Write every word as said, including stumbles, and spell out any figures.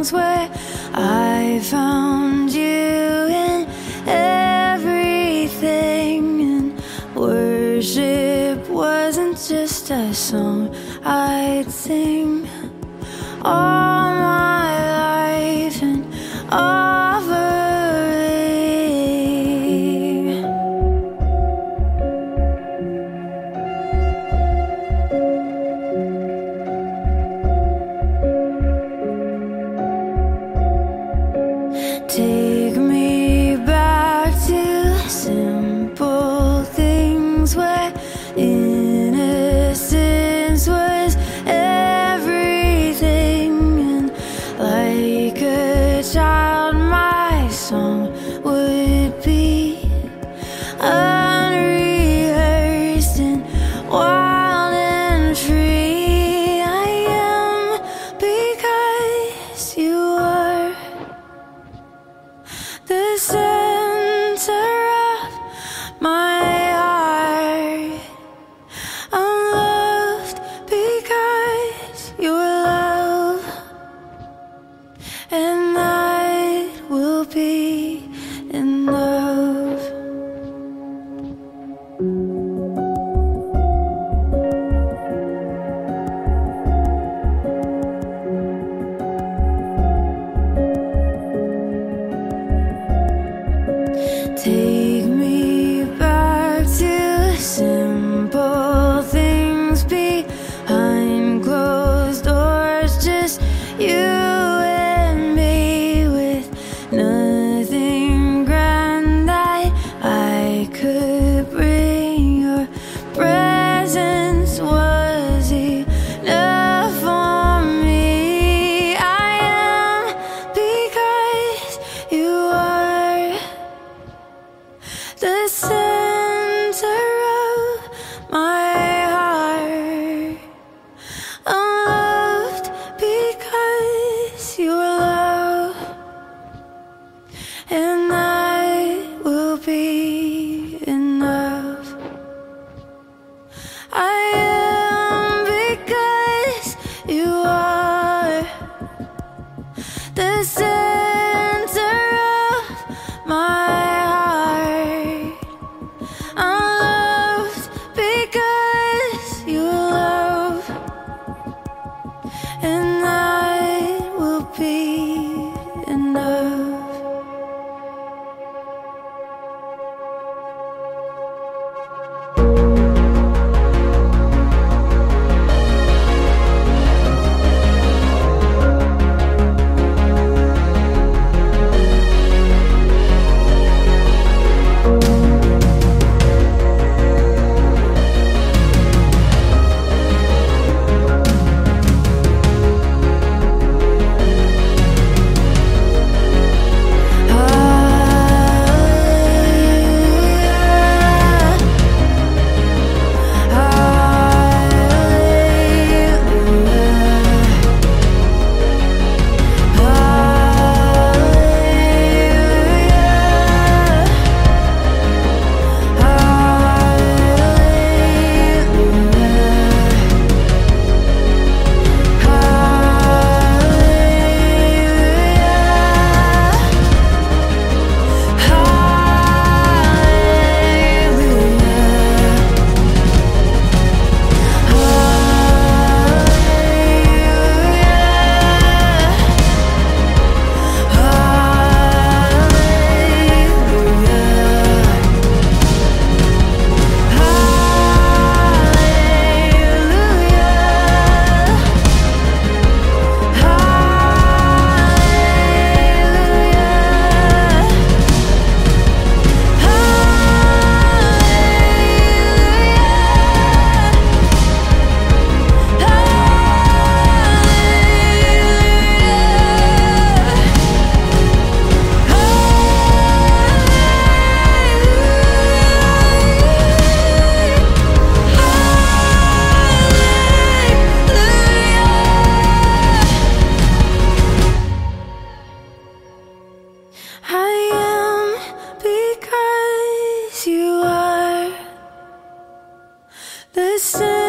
things where I found you in everything, and worship wasn't just a song I'd sing all my life and offering. Take me back to simple things where innocence was everything, and like a child my song would be unrehearsed and wild and free. I am because you are the center of my heart. I'm loved because you're love, and that will be enough. Take me back to simple things behind closed doors, just you and me, with nothing grand that I could bring. Your presence was enough for me. I am because you are the center of my heart. I'm loved because you're love, and that will be enough. I am because you are the center of my heart. I'm loved because you love, and that will be enough. the same.